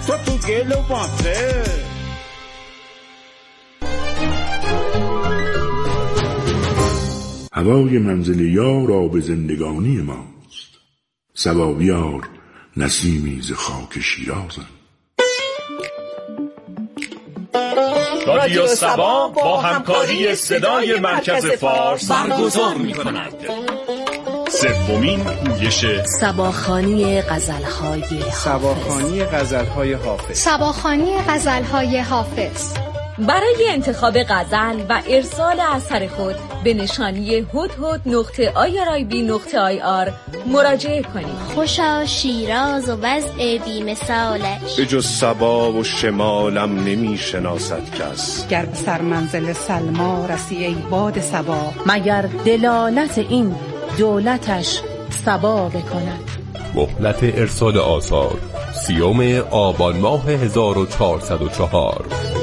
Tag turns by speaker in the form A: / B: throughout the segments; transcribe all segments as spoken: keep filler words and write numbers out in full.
A: تو تو گل و باطه.
B: هوای منزل یار آب زندگانی ماست، صبا بیار نسیمی ز خاک شیرازم.
C: رادیو صبا با همکاری صدای مرکز فارس برگزار می‌کند سومین پویش
D: صباخوانی غزل‌های
E: صباخوانی غزل‌های حافظ
F: صباخوانی غزل‌های حافظ.
D: برای انتخاب غزل و ارسال اثر خود به نشانی هدهد نقطه آی آر آی بی نقطه آی آر مراجعه کنید.
G: خوشا شیراز و وضع بی مثالش،
H: به جز صبا و شمالم نمی شناسد کس.
I: گر به سر منزل سلما رسی ای باد صبا،
D: مگر دلالت این دولتش صبا بکند.
J: مهلت ارسال آثار سیوم آبان ماه هزار و چهارصد و چهار.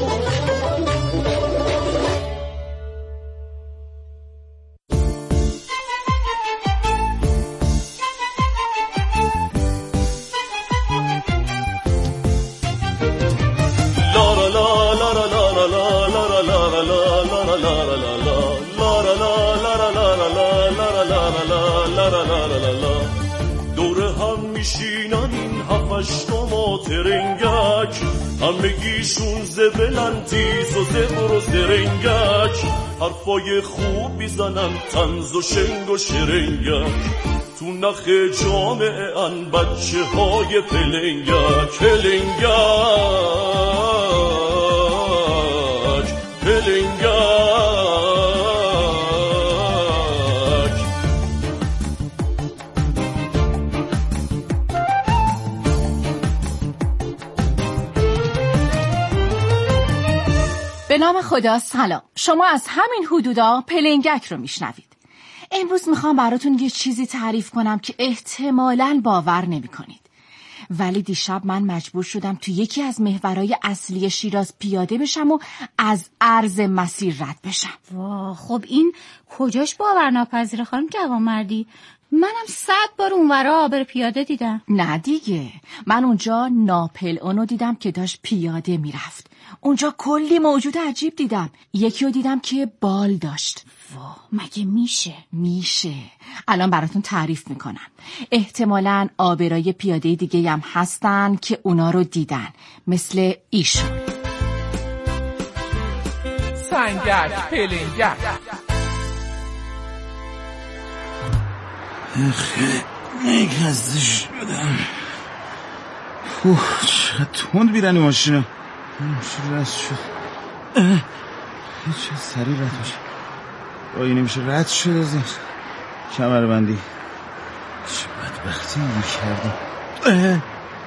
C: همگیشون زبلن تیز و زبر و زرنگک، حرفای خوب بیزنن طنز و شنگ و شرنگک، تو نخ جامعه ان بچه های پلنگک پلنگک پلنگک.
K: به نام خدا سلام. شما از همین حدودا پلنگک رو میشنوید. امروز میخوام براتون یه چیزی تعریف کنم که احتمالاً باور نمی کنید. ولی دیشب من مجبور شدم تو یکی از محورهای اصلی شیراز پیاده بشم و از عرض مسیر رد بشم.
F: واه، خب این کجاش باور ناپذیره خانم جوانمردی؟ منم صد بار اونورا آبر پیاده دیدم.
K: نه دیگه، من اونجا ناپل اونو دیدم که داشت پیاده میرفت. اونجا کلی موجود عجیب دیدم. یکی رو دیدم که بال داشت.
F: واه، مگه میشه؟
K: میشه. الان براتون تعریف میکنم. احتمالاً آبرای پیاده دیگه هم هستن که اونا رو دیدن، مثل ایشون.
L: سنگک پلنگک.
A: خیلی خسته شدم. اوه، چقدر تند بیرنی ماشینا. نمیشه رد شد. چه سریع رد میشه. آیی نمیشه رد شد از این کمربندی. چه بدبختی میکردم.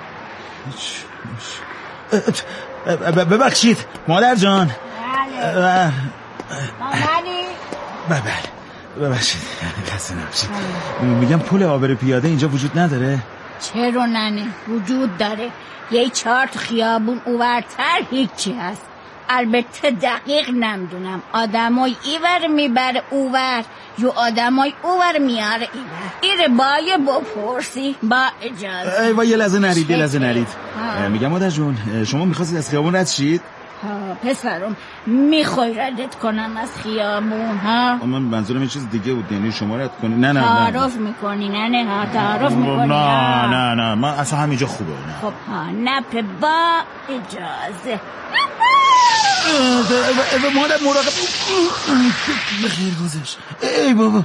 A: ببخشید مادر جان.
F: بله مامانی.
A: بله ببخشید خسته نباشید. میگم پل عابر پیاده اینجا وجود نداره؟
F: چرا ننه وجود داره. یه چهار تا خیابون اوورتر هیچی هست. البته دقیق نمیدونم آدمای ایور میبره اوور یا آدمای اوور میاره ایور. ایره بایه بپرسی با اجازه.
A: ای وای یه لحظه نرید یه لحظه نرید. میگم مادر جون شما میخواستید از خیابون رد شید؟
F: ها پسرم میخوای ردت کنم از خیابون ها؟
A: من منظورم یه چیز دیگه بود، یعنی شما رد کنی. نه نه
F: تعارف میکنی نه نه ها تعارف میکنی.
A: نه نه نه من اصلا همینجا خوبه. نه
F: خب ها نپ با اجازه.
A: مادر مراقب. بخیر گذشت. ای بابا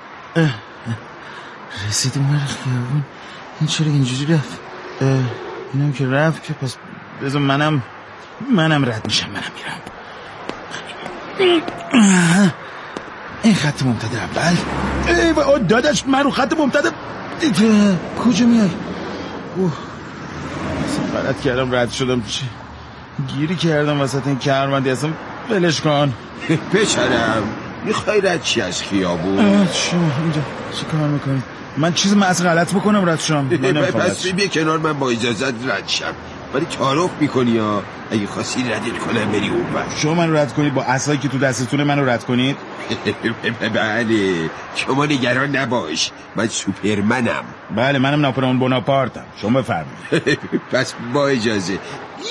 A: رسیدیم بر خیابون. این چرا اینجوری رفت؟ اینم که رفت که پس بذار منم منم رد میشم. منم میرم. این خط ممتد اول. ای بابا داداش من رو خط ممتد کجا میای؟ اوه اصلا غلط کردم رد شدم. چه گیری کردم وسط این کمربندی. اصلا ولش کن.
M: پسرم میخوای رد چی از خیابون؟
A: چی اینجا چی کار میکنید؟ من چیز من اصلا غلط بکنم رد شم؟
M: پس بیا کنار من با اجازت رد شم. ولی تعارف میکنی یا اگه خواستی ردت کنم بری اون بر.
A: شما منو رد کنید با عصایی که تو دستتونه منو رد کنید؟
M: بله شما نگران نباش، من سوپرمنم.
A: بله منم ناپلئون بوناپارتم. شما بفرمایید.
M: پس با اجازه.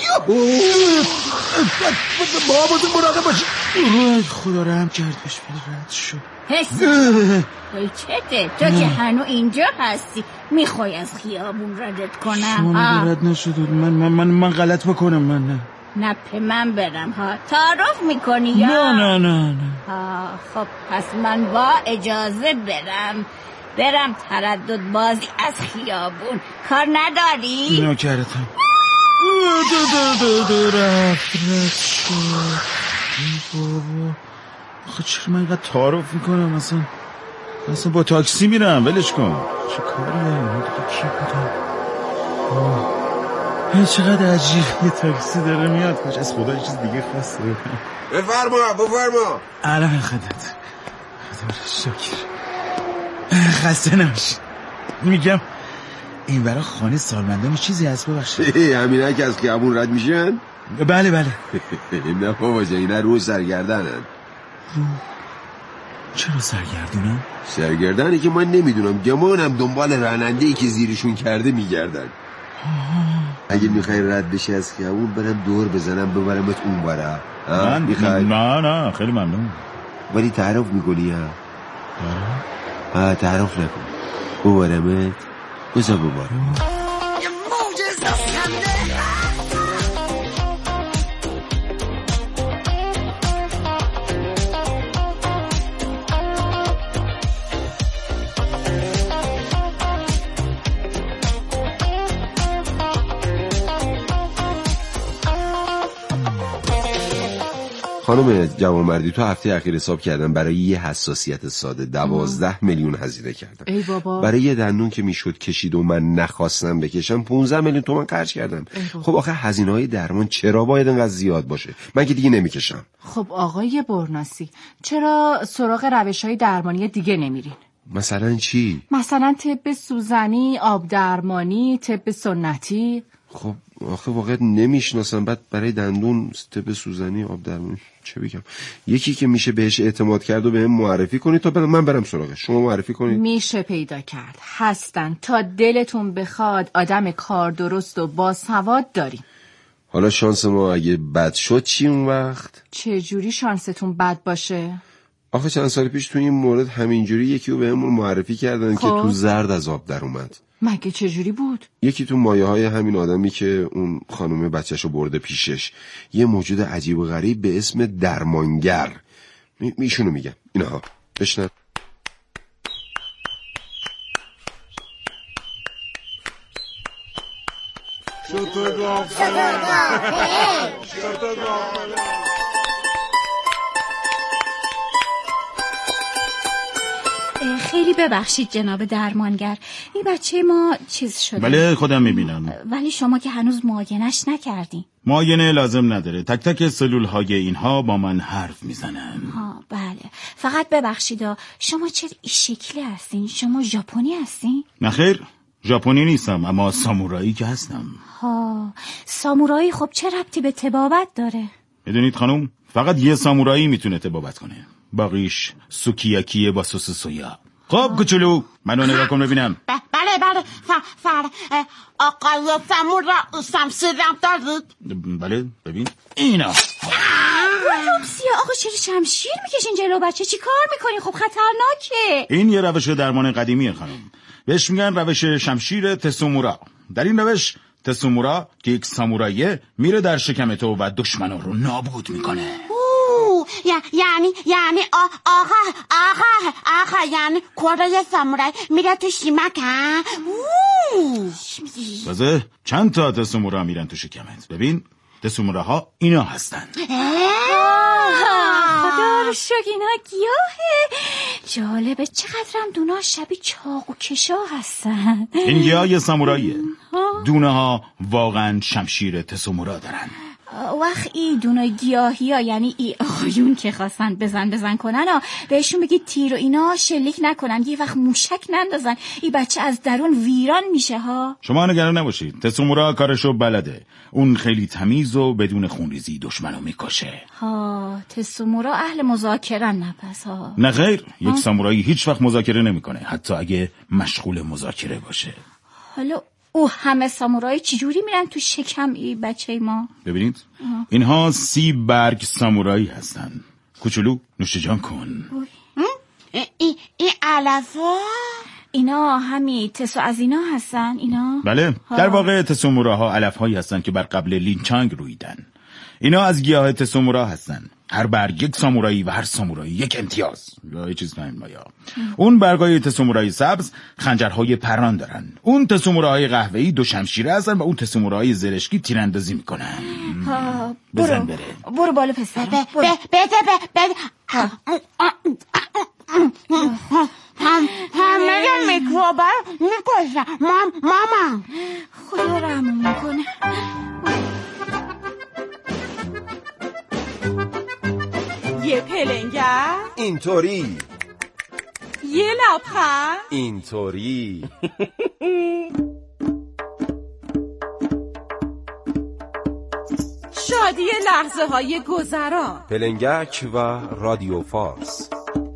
A: بابا تو مراقب باش. خدا رحم کرد بهش رد شد.
F: حسن چته تو که هنو اینجا هستی میخوای از خیابون ردت کنم؟
A: شما رد نشد. من من من من غلط بکنم. من نه
F: نه په من برم ها. تعارف میکنی یا
A: نه نه نه نه
F: ها؟ خب پس من با اجازه برم برم تردد بازی از خیابون کار نداری؟
A: نوکرتم. دو دو دو دو رفت رفت شد. بابا آخه چرا من اینقدر تعارف میکنم؟ اصلا اصلا با تاکسی میرم ولش کن. چه کاری دارم؟ کی بودم؟ این چقدر عجیب یه تاکسی داره میاد. کاش از خدا یه چیز دیگه خواسته.
M: بفرما بفرما.
A: الان خدمت. خدا شکر. خسته نباشید. میگم این برای خانه سالمندان چیزی هست ببخشید؟
M: همینه که از خیابون رد میشن؟
A: بله بله.
M: نه بابا جان اینا رو سرگردنن.
A: رو چرا سرگردونن؟
M: سرگردنی که من نمیدونم، گمانم دنبال راننده‌ای که زیرشون کرده میگردن. اگه میخوای رد بشی از خیابون برم دور بزنم ببرمت اون برا.
A: من میخوای؟ نه نه خیلی ممنون.
M: ولی تعارف میکنی ها؟ ها تعارف نکن. ببرمت بزا ببرم. خانم جوانمردی تو هفته اخیر حساب کردم برای یه حساسیت ساده دوازده میلیون هزینه کردم.
K: ای بابا.
M: برای یه دندون که میشد کشید و من نخواستم بکشم پونزده میلیون تومان خرج کردم. خب آخه هزینه‌های درمان چرا باید اینقدر زیاد باشه؟ من که دیگه نمیکشم.
K: خب آقای برناسی چرا سراغ روش‌های درمانی دیگه نمیرین؟
M: مثلا چی؟
K: مثلا طب سوزنی، آب درمانی، طب سنتی.
M: خب آخه واقعا نمیشناسم. بعد برای دندون طب سوزنی آب درمانی چه بگم؟ یکی که میشه بهش اعتماد کرد و بهم معرفی کنید تا من برم سراغش. شما معرفی کنید.
K: میشه پیدا کرد. هستن تا دلتون بخواد. آدم کار درست و باسواد داریم.
M: حالا شانس ما اگه بد شد چی اون وقت؟
K: چه جوری شانستون بد باشه؟
M: آخه چند سال پیش تو این مورد همینجوری یکی رو بهمون معرفی کردن خب. که تو زرد از آب در اومد.
K: مگه چه جوری بود؟
M: یکی تو مایه های همین آدمی که اون خانومه بچهشو برده پیشش، یه موجود عجیب و غریب به اسم درمانگر. می میشونو میگم اینها بشنن.
F: خیلی ببخشید جناب درمانگر، این بچه ما چیز شده.
A: بله خودم میبینم.
F: ولی شما که هنوز معاینش نکردین.
A: معاینه لازم نداره. تک تک سلول های اینها با من حرف میزنن.
F: ها بله. فقط ببخشید شما چه این شکلی هستین؟ شما ژاپنی هستین؟
A: نخیر ژاپنی نیستم اما سامورایی که هستم.
F: ها سامورایی خب چه ربطی به طبابت داره؟
A: میدونید خانم فقط یه سامورایی میتونه طبابت کنه. باقیش سوکیاکیه با سس سویا. خب کوچولو منو نگاه کن ببینم.
N: بله بله فر آقای سامورا شمشیرم دارید؟
A: بله ببین اینا.
F: رمسیه آقا چرا شمشیر میکشین جلو بچه؟ چی کار میکنین؟ خب خطرناکه.
A: این یه روش درمان قدیمیه خانم. بهش میگن روش شمشیر تسومورا. در این روش تسومورا که یک ساموراییه میره در شکم تو و دشمنا رو نابود میکنه.
N: یعنی یعنی آقا آقا آقا یعنی کره سامورایی میره تو شیمک ها؟
A: بازه چند تا تسومورا میرن تو شکمت. ببین تسوموراها اینا هستن.
F: خدا رو شکر اینا گیاهه. جالبه چقدرم دونا شبیه چاق و کشا هستن.
A: این گیاه یه ساموراییه. دونه ها واقعا شمشیر تسومورا دارن.
F: او وقت ای دونه گیاهی ها، یعنی ای آقایون که خواستن بزن بزن کنن ها، بهشون بگید تیر و اینا شلیک نکنن، یه وقت موشک نندازن، این بچه از درون ویران میشه ها.
A: شما نگران نباشید، تسومورا کارشو بلده. اون خیلی تمیز و بدون خونریزی دشمنو میکشه.
F: ها تسومورا اهل مذاکره نه پس ها؟
A: نه خیر، یک سامورایی هیچ وقت مذاکره نمیکنه، حتی اگه مشغول مذاکره باشه.
F: حالا او همه سامورایی چجوری میرن تو شکم ای بچه ما؟
A: ببینید آه. اینها سی برگ سامورایی هستن. کوچولو نوش جان کن.
N: این ای علفا
F: اینا همی تسو از اینا هستن اینا؟
A: بله ها. در واقع تسوموراها علفهایی هستن که بر قبل لینچانگ رویدن. اینا از گیاه تسومورا هستن. هر برگ یک سامورایی و هر سامورایی یک امتیاز یا یه چیز نمیم مایا. اون برگای تسومورایی سبز خنجرهای پران دارن. اون تسوموراهای قهوه‌ای دو شمشیره هستن و اون تسوموراهای زرشکی تیراندازی میکنن. بزن بره.
F: برو بالا پسر.
N: بده بده بده. همه میکروبا میکشن. مام ماما
F: خدا رحم میکنه.
L: یه پلنگر
M: اینطوری،
L: یه لبخند
M: اینطوری.
L: شادی لحظه های گذرا.
M: پلنگک و رادیو فارس.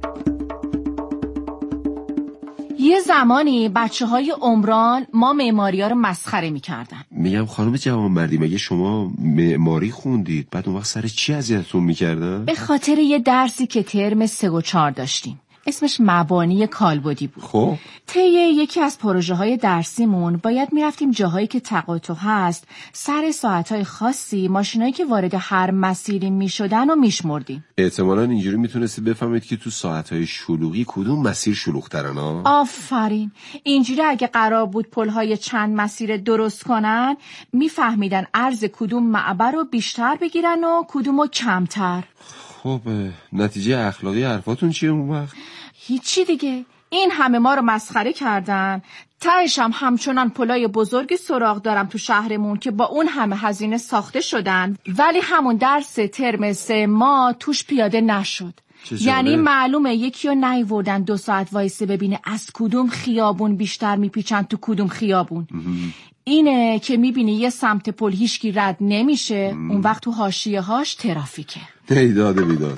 K: یه زمانی بچه های عمران ما معماری ها رو مسخره می کردن.
M: میگم خانم جوانمردی مگه شما معماری خوندید بعد اون وقت سر چی اذیتتون میکردن؟
K: به خاطر یه درسی که ترم سه و چهار داشتیم، اسمش مبانی کالبدی بود.
M: خب
K: طی یکی از پروژه های درسیمون باید میرفتیم جاهایی که تقاطع هست، سر ساعتهای خاصی ماشینایی که وارد هر مسیری میشدن و میشمردیم.
M: احتمالاً اینجوری میتونستید بفهمید که تو ساعتهای شلوغی کدوم مسیر شلوغ‌ترن ها.
K: آفرین. اینجوری اگه قرار بود پل‌های چند مسیر درست کنن، میفهمیدن عرض کدوم معبر رو بیشتر بگیرن و کدومو کمتر.
M: خب نتیجه اخلاقی حرفاتون چیه اون وقت؟
K: هیچی دیگه. این همه ما رو مسخره کردن، تهش هم همچنان پلای بزرگی سراغ دارم تو شهرمون که با اون همه هزینه ساخته شدن، ولی همون درس ترم سه ما توش پیاده نشد. یعنی معلومه یکی رو نیوردن دو ساعت وایسه ببینه از کدوم خیابون بیشتر میپیچن تو کدوم خیابون. اینه که میبینی یه سمت پل هیچکی رد نمیشه، اون وقت تو حاشیه هاش ترافیکه.
M: ایداد بیداد.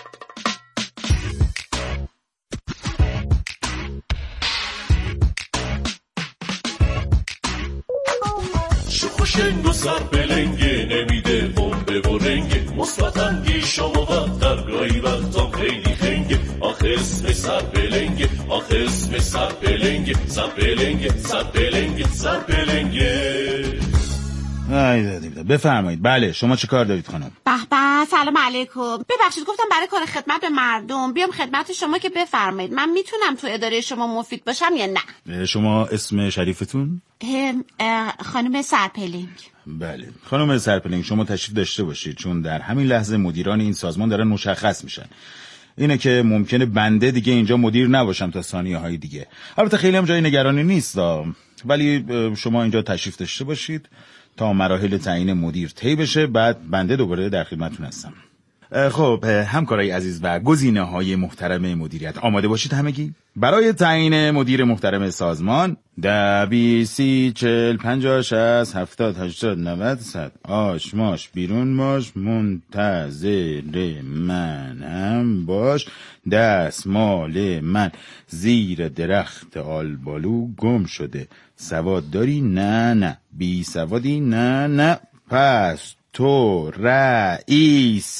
C: شنگ و سر بلنگه نمیده بمبه و رنگه مثبت اندیش و مقدر گاهی وقتا خیلی خنگه آخه اسم سر بلنگه آخه اسم سر بلنگه سر بلنگه سر بلنگه سر بلنگه.
A: بفرمایید. بله شما چه کار دارید خانم؟
N: به به سلام علیکم. ببخشید گفتم برای کار خدمت به مردم بیام خدمت شما که بفرمایید من میتونم تو اداره شما مفید باشم یا نه؟
A: شما اسم شریفتون؟
N: خانم سرپلنگ.
A: بله خانم سرپلنگ شما تشریف داشته باشید، چون در همین لحظه مدیران این سازمان دارن مشخص میشن. اینه که ممکنه بنده دیگه اینجا مدیر نباشم تا ثانیه های دیگه. البته خیلی هم جای نگرانی نیست، ولی شما اینجا تشریف داشته باشید تا مراحل تعیین مدیر طی بشه، بعد بنده دوباره در خدمتتون هستم. خب همکارای عزیز و گزینه‌های محترم مدیریت، آماده باشید همگی برای تعیین مدیر محترم سازمان. ده بی سی چل پنجاه شصت هفتاد هشتاد نود صد آش ماش بیرون باش، منتظر منم باش، دست مال من زیر درخت آلبالو گم شده، سواد داری؟ نه نه. بی سوادی؟ نه نه. پس تو رئیس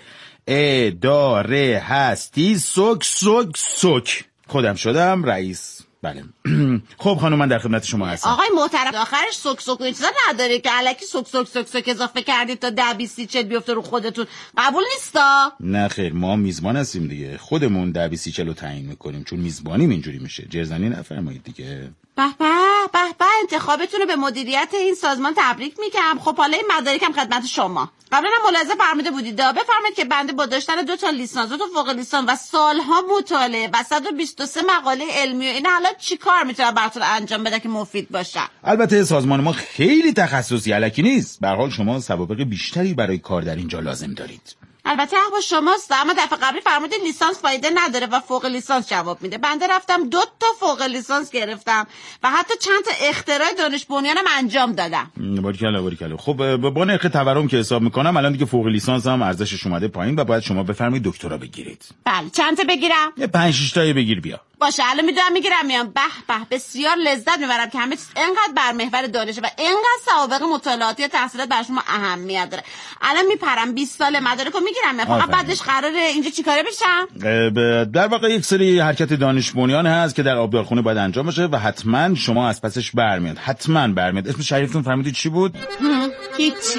A: اداره هستی. سک سک سک. خودم شدم رئیس. بله. خب خانم من در خدمت شما هستم.
N: آقای محترم آخرش سک سک و چیزا نداره که الکی سک سک سک سک اضافه کردید تا ده بیست چل بیفته رو خودتون. قبول نیستا؟
A: نه خیر، ما میزبان هستیم دیگه، خودمون ده بیست چل رو تعیین میکنیم، چون میزبانیم اینجوری میشه. جرزنی نفرمایید دیگه.
N: به به به به انتخابتون رو به مدیریت این سازمان تبریک میگم. خب حالا این مدارکم خدمت شما. قبلا هم ملاحظه فرموده بودید بفرمایید که بنده با داشتن دو تا لیسانس، دو تا فوق لیسانس و سالها مطالعه و صد و بیست و سه مقاله علمی و این حالا چیکار میتونم براتون انجام بده که مفید باشه؟
A: البته سازمان ما خیلی تخصصی الکی نیست. به هر حال شما سوابق بیشتری برای کار در اینجا لازم دارید.
N: البته حق با شماست، اما دفعه قبلی فرمودید لیسانس فایده نداره و فوق لیسانس جواب میده. بنده رفتم دو تا فوق لیسانس گرفتم و حتی چند تا اختراع دانش بنیانم انجام دادم.
A: باریکلا باریکلا. خب با نرخ تورم که حساب میکنم الان دیگه فوق لیسانس هم ارزشش اومده پایین و باید شما بفرمایید دکترا بگیرید.
N: بله چند تا بگیرم؟
A: یه پنج شش تایی بگیر بیا.
N: باشه الان میدونم میگیرم میام. به به بسیار لذت میبرم که همه چیز اینقدر بر محور دانشه و اینقدر سوابق مطالعاتی و تحصیلات برای شما اهمیت داره. الان میپرم بیست سال مدارکو میگیرم. فقط بعدش قراره اینجا چیکاره بشم؟
A: در واقع یک سری حرکت دانش بنیان هست که در آبدارخونه باید انجام بشه و حتما شما از پسش برمیاد. حتما برمیاد. اسم شریفتون فهمیدید چی بود؟
N: هیچی.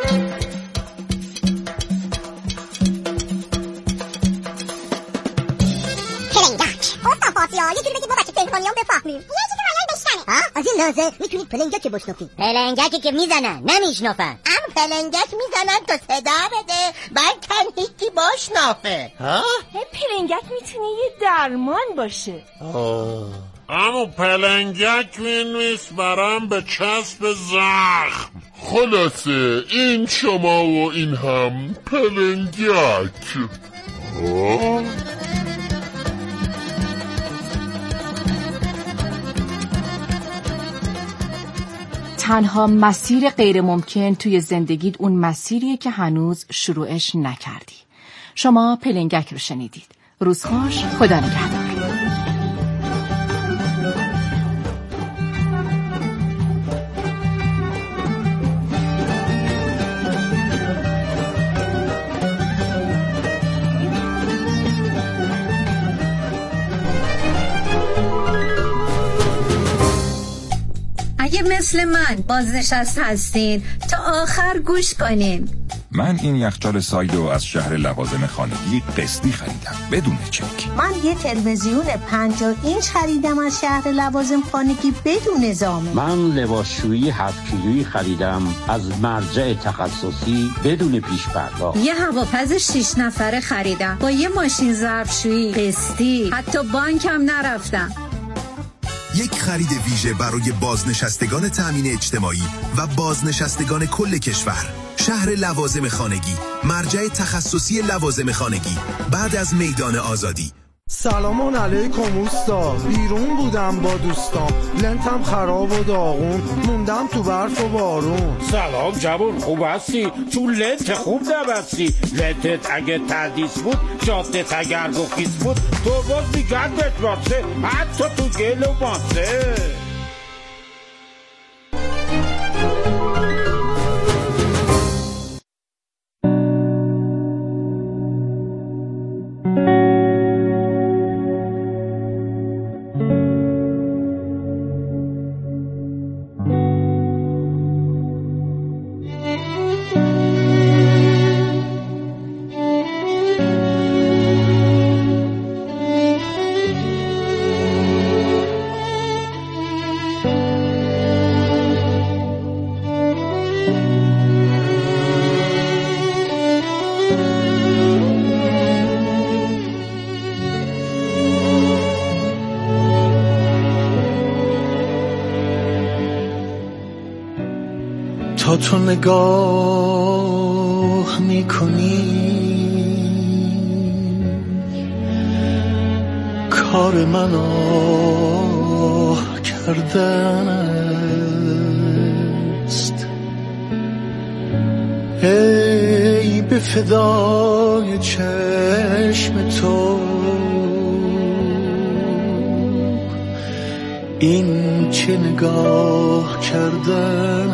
O: یکی بگید ما بچه تهرانی هم بفهمیم. یکی که حالا بشنه. ها؟ از این لحظه میتونید پلنگک بشنفید.
P: پلنگکی که میزنن نمیشنفن.
O: اما پلنگک میزنن تا صدا بده بعد تنهیکی بشنفه.
P: ها؟
Q: پلنگک میتونه یه درمان باشه.
B: آه. اما پلنگک نیست برام به چسب زخم. خلاصه این شما و این هم پلنگک. ها؟
K: تنها مسیر غیر ممکن توی زندگیت اون مسیریه که هنوز شروعش نکردی. شما پلنگک رو شنیدید. روز خوش، خدا نگهدار.
R: اگه مثل من بازنشسته هستین تا آخر گوش کنین.
S: من این یخچال سایدو از شهر لوازم خانگی قسطی خریدم بدون چک.
O: من یه تلویزیون پنجاه اینچ خریدم از شهر لوازم خانگی بدون ضامن.
T: من لباسشویی هفت کیلویی خریدم از مرجع تخصصی بدون پیش پرداخت.
R: یه هواپز شش نفره خریدم با یه ماشین ظرفشویی قسطی، حتی بانکم نرفتم.
U: یک خرید ویژه برای بازنشستگان تأمین اجتماعی و بازنشستگان کل کشور. شهر لوازم خانگی، مرجع تخصصی لوازم خانگی، بعد از میدان آزادی.
V: سلام علیکم اوستا. بیرون بودم با دوستان، لنتم خراب و داغون، موندم تو برف و بارون.
W: سلام جوون، خوب هستی؟ تو لنت خوب نبستی. لنتت اگه تردیس بود، جادت اگر رخیص بود، تو باز میگردت واسه حتی تو گل و ماسه.
V: تا تو نگاه میکنی کار من آه کردن است. ای به فدای چشم تو این چه نگاه کردن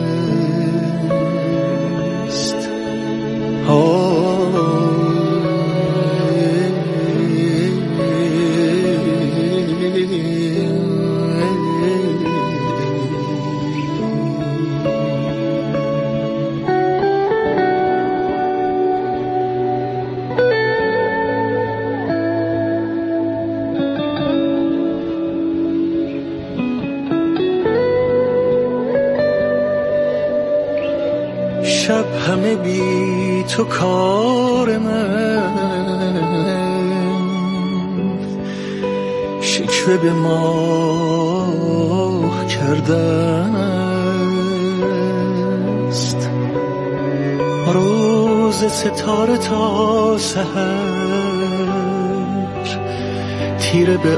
V: است.
E: شب همه بی تو کار من، شکوه به ماه کردن است. روز ستاره تا سحر تیره به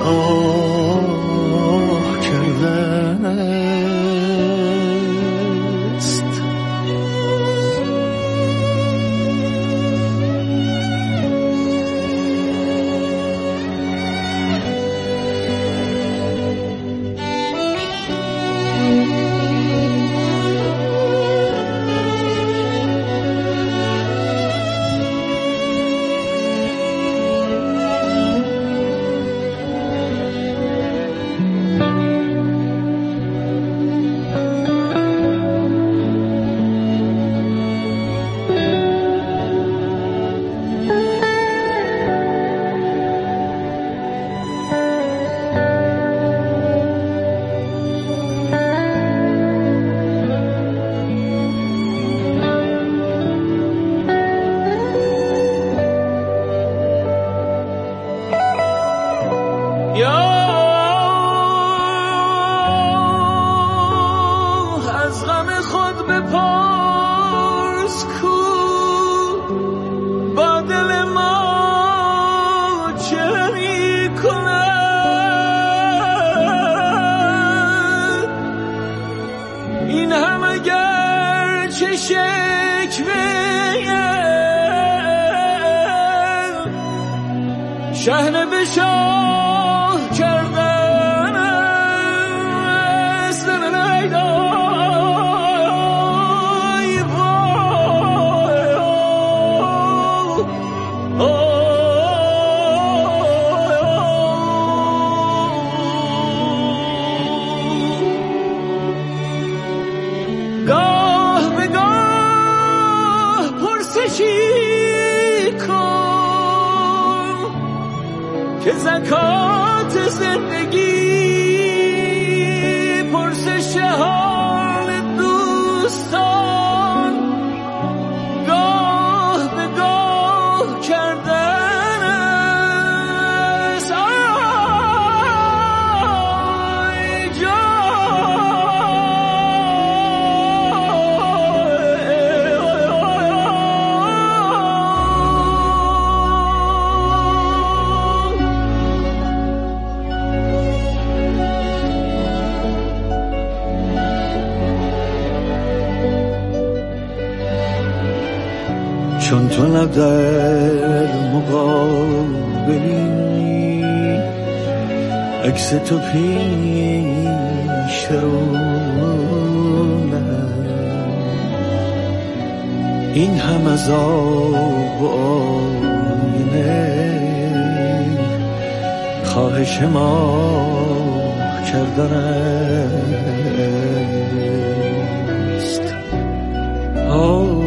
E: آه کردن است. شهنه به شاه کردن است. گاه به گاه پرسشی که زکات زندگی، پرسش حال دوستان، گاه به گاه کردن است. آی چون تو لب در مقابلی، عکس تو پیش رونم، این هم از آب و آینه خواهش ما کردن است. آه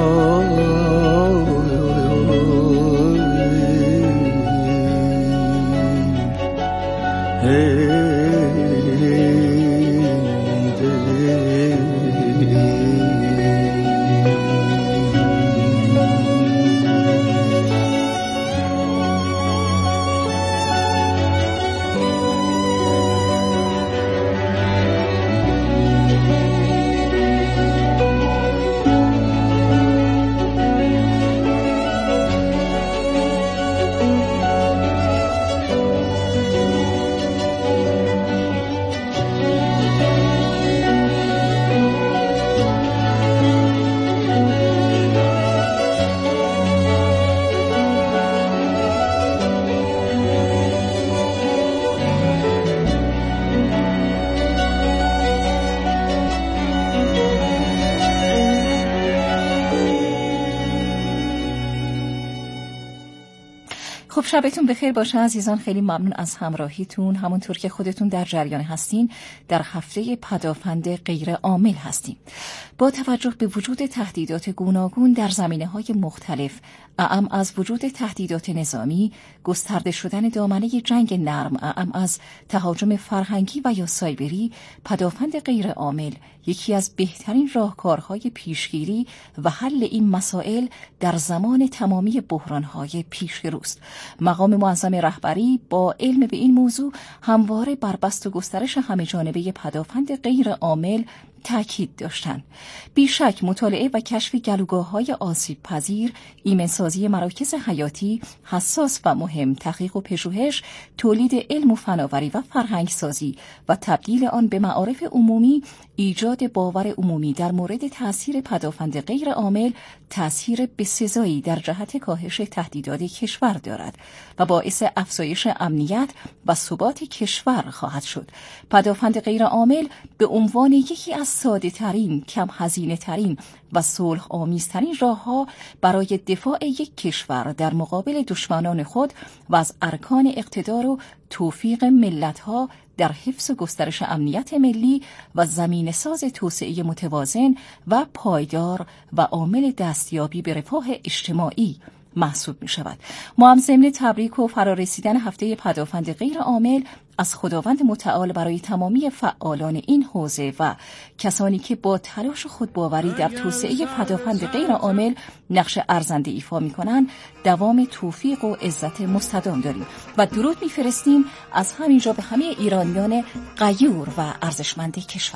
K: خب شبتون بخیر باشه عزیزان. خیلی ممنون از همراهیتون. همونطور که خودتون در جریان هستین در هفته پدافند غیر عامل هستیم. با توجه به وجود تهدیدات گوناگون در زمینه‌های مختلف، اعم از وجود تهدیدات نظامی، گسترده شدن دامنه جنگ نرم، اعم از تهاجم فرهنگی و یا سایبری، پدافند غیرعامل یکی از بهترین راهکارهای پیشگیری و حل این مسائل در زمان تمامی بحرانهای پیشروست. مقام معظم رهبری با علم به این موضوع همواره بر بست و گسترش همه‌جانبه پدافند غیرعامل تأکید داشتند. بیشک مطالعه و کشف گلوگاه‌های آسیب پذیر، ایمنسازی مراکز حیاتی حساس و مهم، تحقیق و پژوهش، تولید علم و فناوری و فرهنگسازی و تبدیل آن به معارف عمومی، ایجاد باور عمومی در مورد تأثیر پدافند غیرعامل تأثیر بسزایی در جهت کاهش تهدیدات کشور دارد و باعث افزایش امنیت و ثبات کشور خواهد شد. پدافند غیرعامل به عنوان یکی از ساده ترین، کم هزینه ترین و صلح آمیزترین راه‌ها برای دفاع یک کشور در مقابل دشمنان خود و از ارکان اقتدار و توفیق ملت‌ها در حفظ و گسترش امنیت ملی و زمینه‌ساز توسعه متوازن و پایدار و عامل دستیابی به رفاه اجتماعی محسوب می شود. ما هم ضمن تبریک و فرارسیدن هفته پدافند غیرعامل از خداوند متعال برای تمامی فعالان این حوزه و کسانی که با تلاش خودباوری در توسعه پدافند غیرعامل نقش ارزنده ایفا می کنند دوام توفیق و عزت مستدام داریم و درود می فرستیم از همینجا به همه ایرانیان غیور و ارزشمند کشور.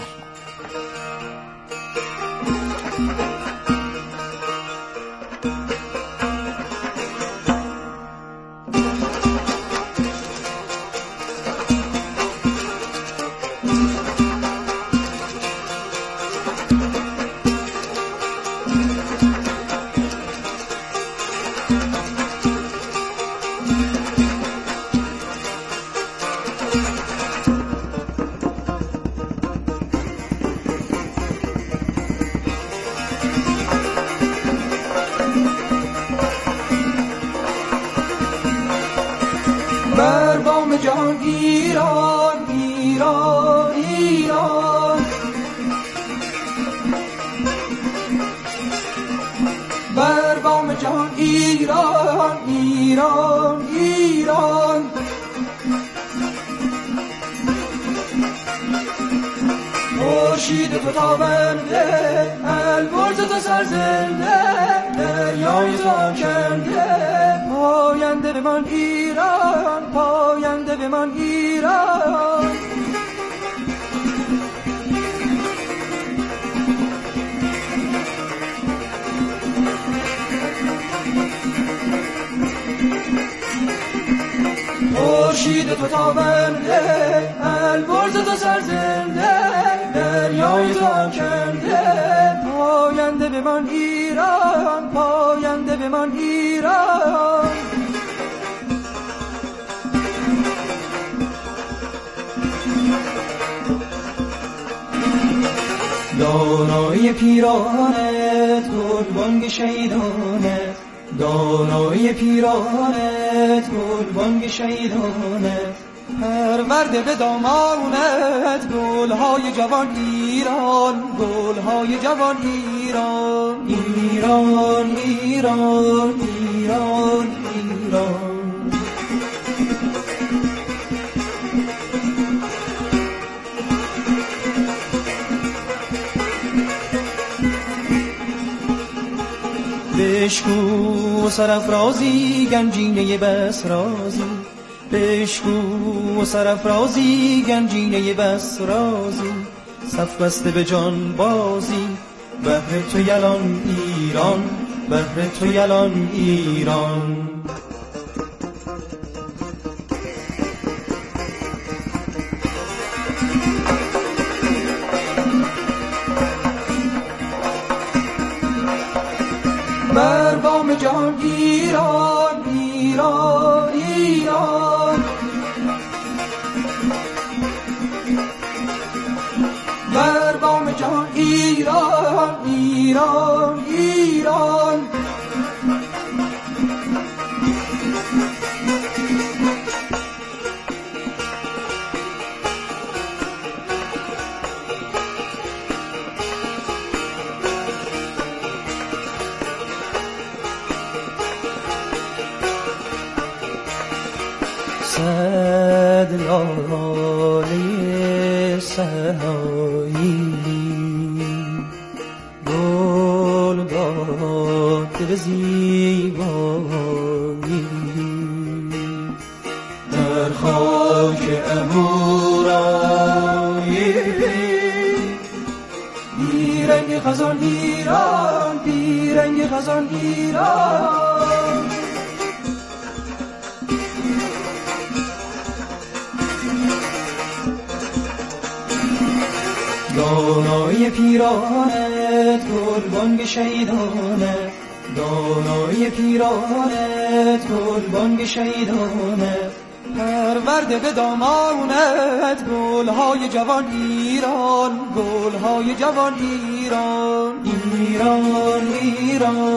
G: بر بام جهان ایران ایران ایران، بر بام جهان ایران ایران ایران، خورشید تو تابنده، البرز تو سرزنده، دریای تو آکنده، پاینده به من ایران، پاینده به من ایران. خورشید تو تابنده، البرز تو سرزنده، دریای تو آکنده، پاینده به من ایران، پاینده به من ایران. دانای پیرانت گلبانگ شیدانت، دانای پیرانت گلبانگ شیدانت، پرورده به دامانت گلهای جوان ایران، گلهای جوان ایران، ایران ایران ایران ایران. بشکو سرافرازی گنجینه بسرازی، بشکو سرافرازی گنجینه بسرازی، صف بسته به جان بازی، بهر تو یلان ایران، بهر تو یلان ایران. بر بام جهان ایران ایران ایران، بر بام جهان ایران ایران ایران. صد لاله سنایی گل داده به زیبایی در خاک امورای بیرنگ خزان ایران بیرنگ خزان ایران دانای پیرانت گلبانگ شهیدانت دانای پیرانت گلبانگ شهیدانت پرورده به دامانت گلهای جوان ایران گلهای جوان ایران ایران ایران